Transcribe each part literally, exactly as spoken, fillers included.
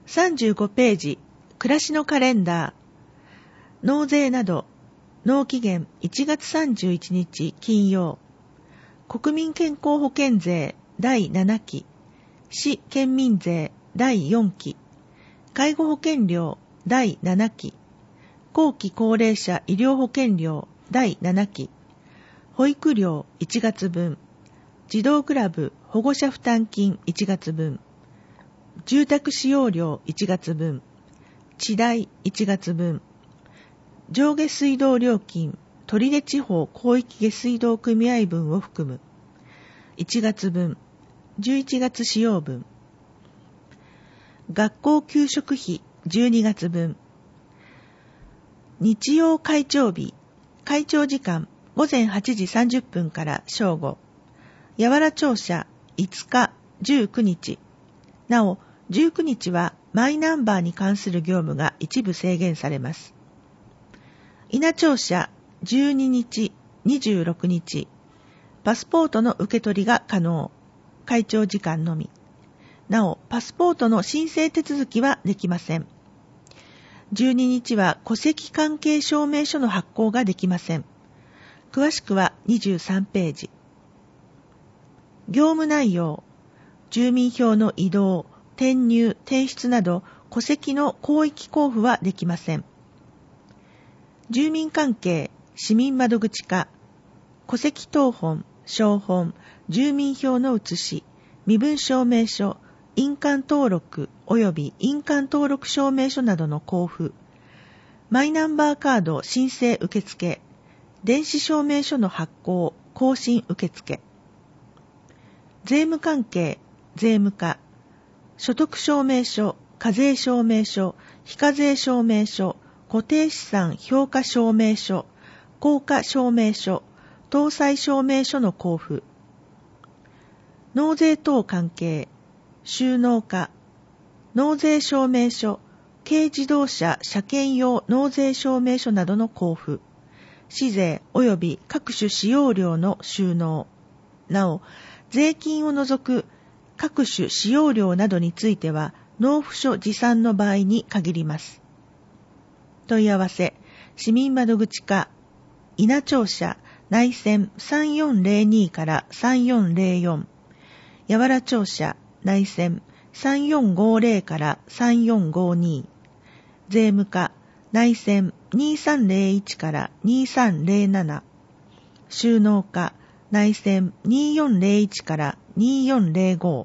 さんじゅうごページ、暮らしのカレンダー。納税など、納期限いちがつさんじゅういちにち金曜。国民健康保険税だいななき、市県民税だいよんき、介護保険料だいななき、後期高齢者医療保険料だいななき、保育料いちがつぶん、児童クラブ保護者負担金いちがつぶん、住宅使用料いちがつぶん、地代いちがつぶん、上下水道料金取手地方広域下水道組合分を含むいちがつぶん、じゅういちがつ使用分、学校給食費じゅうにがつぶん、日曜会長日、会長時間ごぜんはちじさんじゅっぷんから正午、やわら庁舎いつか、じゅうくにち、なおじゅうくにちはマイナンバーに関する業務が一部制限されます。稲庁舎じゅうににち、にじゅうろくにち、パスポートの受け取りが可能、会長時間のみ。なお、パスポートの申請手続きはできません。じゅうににちは戸籍関係証明書の発行ができません。詳しくはにじゅうさんページ。業務内容、住民票の移動、転入、転出など戸籍の広域交付はできません。住民関係、市民窓口課、戸籍謄本、照本、住民票の写し、身分証明書、印鑑登録及び印鑑登録証明書などの交付、マイナンバーカード申請受付、電子証明書の発行、更新受付、税務関係、税務課、所得証明書、課税証明書、非課税証明書、固定資産評価証明書、効果証明書、搭載証明書の交付、納税等関係、収納課、納税証明書、軽自動車車検用納税証明書などの交付、市税及び各種使用料の収納、なお、税金を除く各種使用料などについては納付書持参の場合に限ります。問い合わせ、市民窓口課、稲庁舎内線さんよんぜろにからさんよんぜろよん、やわら庁舎内線さんよんごぜろからさんよんごに、税務課内線にさんぜろいちからにさんぜろなな、収納課内線によんぜろいちからによんぜろご。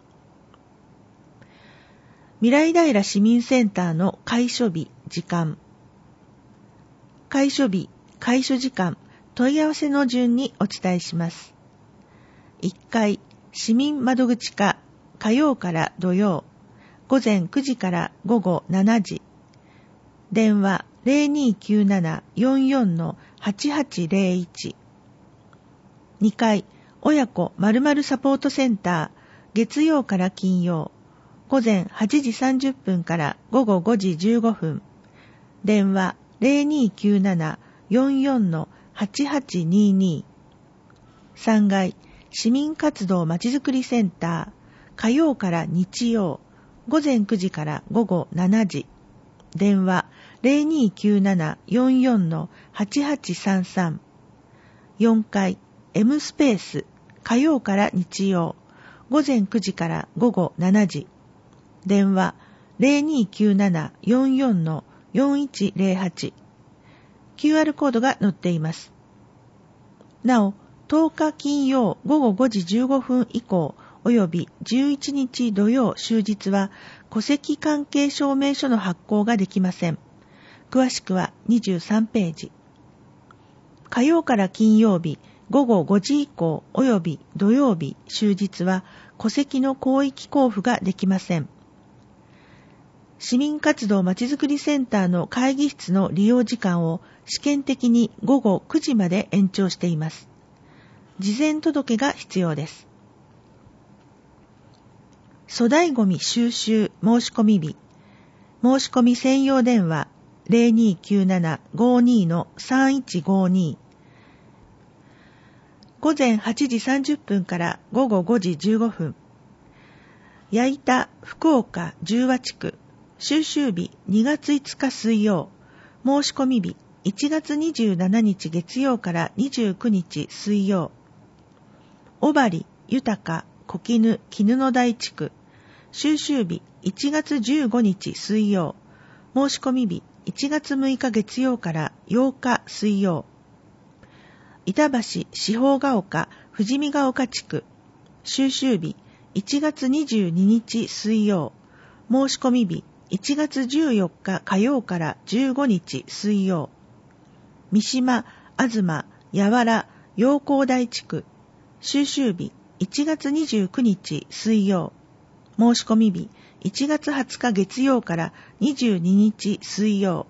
未来平市民センターの開所日、時間。開所日、開所時間、問い合わせの順にお伝えします。いっかい、市民窓口課、火曜から土曜、ごぜんくじからごごしちじ。電話 ゼロにきゅうなな よんよん はちはちゼロいち。にかい、親子〇〇サポートセンター、月曜から金曜、ごぜんはちじさんじゅっぷんからごごごじじゅうごふん。電話 ゼロにきゅうなな よんよん はちはちにに。さんがい、市民活動まちづくりセンター、火曜から日曜、ごぜんくじからごごしちじ。電話 ゼロにきゅうなな よんよん はちはちさんさん。よんかい、M スペース、火曜から日曜、ごぜんくじからごごしちじ。電話 ゼロにきゅうなな よんよん よんいちゼロはち。キューアール コードが載っています。なお、とおか金曜ごごごじじゅうごふん以降、およびじゅういちにち土曜終日は、戸籍関係証明書の発行ができません。詳しくはにじゅうさんページ。火曜から金曜日、ごごごじ以降、および土曜日終日は、戸籍の広域交付ができません。市民活動まちづくりセンターの会議室の利用時間を試験的にごごくじまで延長しています。事前届が必要です。粗大ごみ収集申し込み日、申し込み専用電話 ゼロにきゅうなな ごに さんいちごに。ごぜんはちじさんじゅっぷんからごごごじじゅうごふん。矢板福岡十和地区収集日にがついつか水曜、申し込み日いちがつにじゅうしちにち月曜からにじゅうくにち水曜。小針、豊、小絹、絹の台地区。収集日いちがつじゅうごにち水曜。申し込み日いちがつむいか月曜からようか水曜。板橋、四方ヶ丘、富士見ヶ丘地区。収集日いちがつにじゅうににち水曜。申し込み日いちがつじゅうよっか火曜からじゅうごにち水曜。三島、東、八原、陽光台地区。収集日いちがつにじゅうくにち水曜。申し込み日いちがつはつか月曜からにじゅうににち水曜。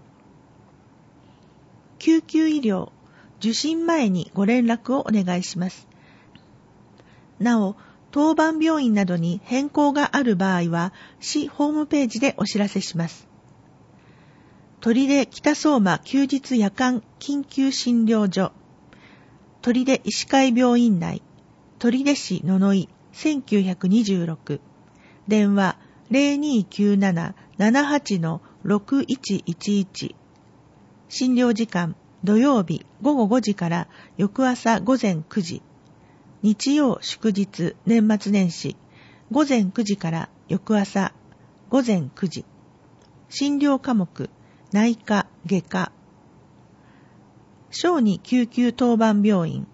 救急医療、受診前にご連絡をお願いします。なお、当番病院などに変更がある場合は、市ホームページでお知らせします。取手北相馬休日夜間緊急診療所。取手医師会病院内。取手市野々井せんきゅうひゃくにじゅうろく。電話 ゼロにーきゅうなな ななはち ろくいちいちいち。診療時間、土曜日ごごごじから翌朝ごぜんくじ。日曜祝日年末年始ごぜんくじから翌朝ごぜんくじ。診療科目、内科、外科。小児救急当番病院。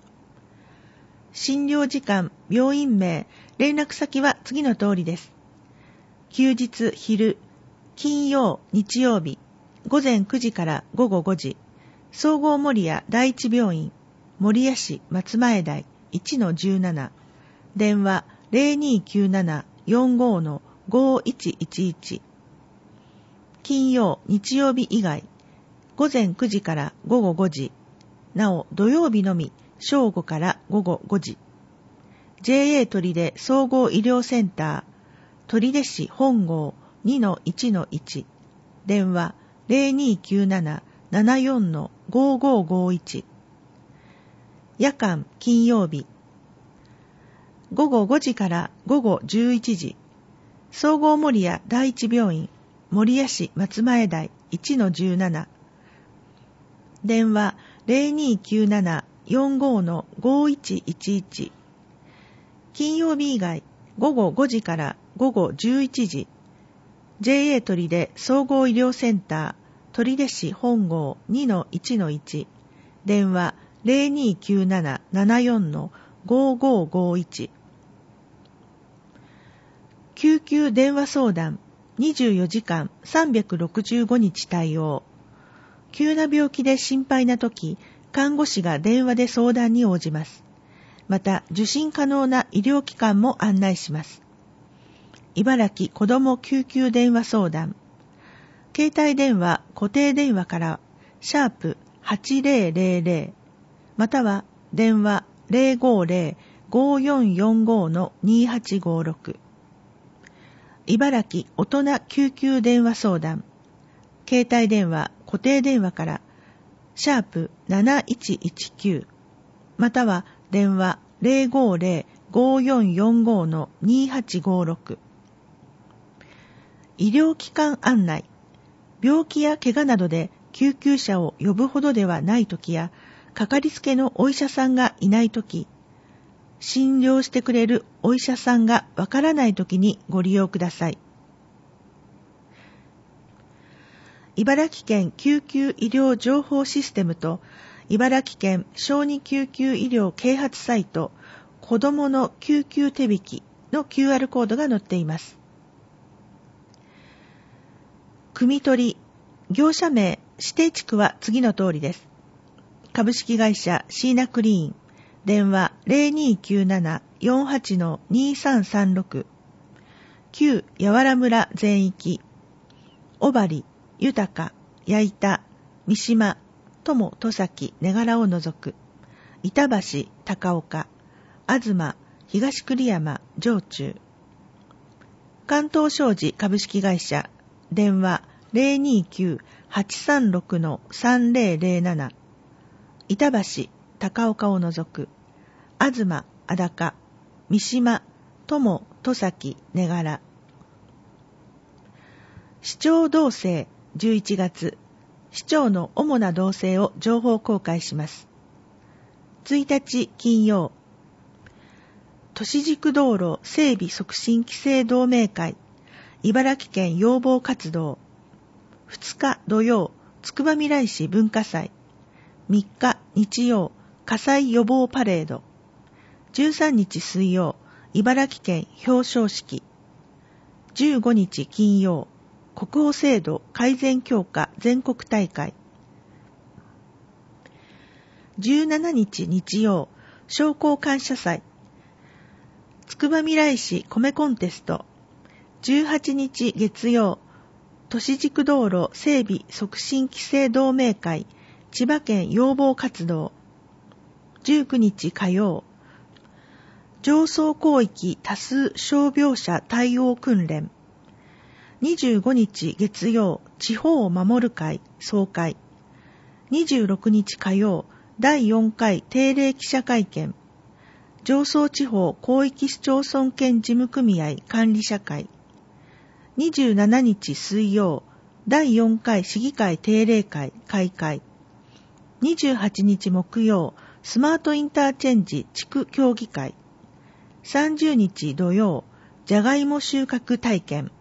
診療時間、病院名、連絡先は次の通りです。休日昼、金曜、日曜日、ごぜんくじからごごごじ。総合守谷第一病院、守谷市松前台 いちのじゅうなな。電話 ゼロにーきゅうなな よんごのごいちいちいち。金曜、日曜日以外、ごぜんくじからごごごじ。なお、土曜日のみ、正午からごごごじ。ジェーエー 取手総合医療センター、取手市本郷 にのいちのいち。電話 ゼロにーきゅうなな ななよんのごごごいち。夜間、金曜日。ごごごじからごごじゅういちじ。総合守谷第一病院、守谷市松前台 いちのじゅうなな。電話 ゼロにーきゅうなな よんごのごいちいちいち。金曜日以外、ごごごじからごごじゅういちじ。ジェーエー 取手総合医療センター、取手市本郷 にのいちのいち。電話 ゼロにーきゅうなな ななよんのごごごいち。救急電話相談、にじゅうよじかんさんびゃくろくじゅうごにち対応。急な病気で心配なとき、看護師が電話で相談に応じます。また、受診可能な医療機関も案内します。茨城子ども救急電話相談。携帯電話、固定電話から、シャープはちぜろぜろぜろ、または電話 ゼロごゼロ ごよんよんごのにはちごろく。茨城大人救急電話相談。携帯電話、固定電話から、シャープなないちいちきゅう、または電話 ゼロごゼロ ごよんよんごのにはちごろく。医療機関案内。病気や怪我などで救急車を呼ぶほどではないときや、かかりつけのお医者さんがいないとき、診療してくれるお医者さんがわからないときにご利用ください。茨城県救急医療情報システムと茨城県小児救急医療啓発サイト子どもの救急手引きの キューアール コードが載っています。汲み取り、業者名、指定地区は次の通りです。株式会社シーナクリーン、電話 ゼロにーきゅうなな よんはちのにさんさんろく。旧八原村全域、小針、豊、矢板、三島、友、戸崎、根柄を除く、板橋、高岡、東、東栗山、上中。関東商事株式会社、電話 ゼロにーきゅう はちさんろくのさんぜろぜろなな。板橋、高岡を除く、東、足高、三島、友、戸崎、根柄。 市長動静じゅういちがつ、市長の主な動静を情報公開します。ついたち金曜、都市軸道路整備促進規制同盟会、茨城県要望活動。ふつか土曜、つくばみらい市文化祭。みっか日曜、火災予防パレード。じゅうさんにち水曜、茨城県表彰式。じゅうごにち金曜、国保制度改善強化全国大会。じゅうしちにち日曜、商工感謝祭。つくばみらい市米コンテスト。じゅうはちにち月曜、都市軸道路整備促進規制同盟会千葉県要望活動。じゅうくにち火曜、上層広域多数傷病者対応訓練。にじゅうごにち月曜、地方を守る会総会。にじゅうろくにち火曜、だいよんかい定例記者会見。上層地方広域市町村兼事務組合管理者会。にじゅうしちにち水曜、だいよんかい市議会定例会開会。にじゅうはちにち木曜、スマートインターチェンジ地区協議会。さんじゅうにち土曜、じゃがいも収穫体験。